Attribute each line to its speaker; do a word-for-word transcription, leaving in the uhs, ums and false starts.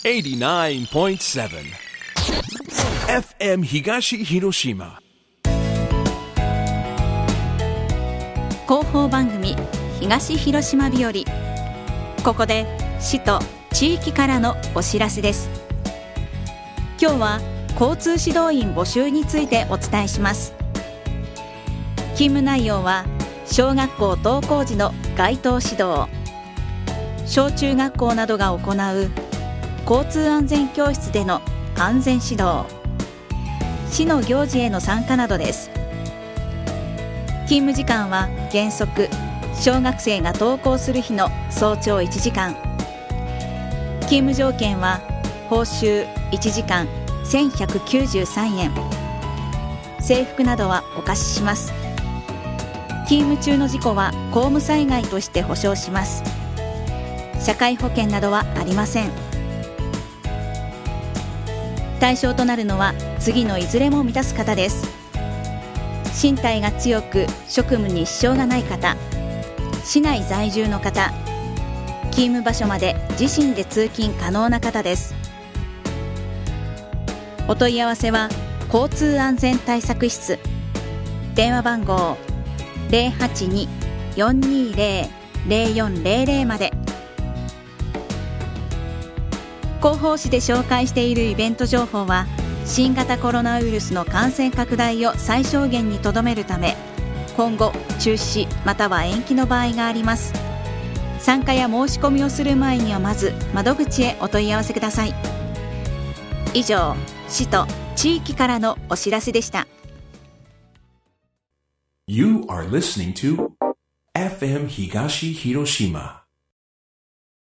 Speaker 1: エイティナインポイントセブン エフエム 東広島
Speaker 2: 広報番組東広島日和。ここで市と地域からのお知らせです。今日は交通指導員募集についてお伝えします。勤務内容は小学校登校時の街頭指導、小中学校などが行う交通安全教室での安全指導、市の行事への参加などです。勤務時間は原則小学生が登校する日の早朝いちじかん。勤務条件は報酬いちじかんせんひゃくきゅうじゅうさんえん、制服などはお貸しします。勤務中の事故は公務災害として補償します。社会保険などはありません。対象となるのは次のいずれも満たす方です。身体が強く職務に支障がない方、市内在住の方、勤務場所まで自身で通勤可能な方です。お問い合わせは交通安全対策室、電話番号 ゼロはちに よんにーゼロ ゼロよんゼロゼロ まで。広報誌で紹介しているイベント情報は新型コロナウイルスの感染拡大を最小限にとどめるため、今後中止または延期の場合があります。参加や申し込みをする前にはまず窓口へお問い合わせください。以上、市と地域からのお知らせでした。
Speaker 1: You are listening to エフエム 東広島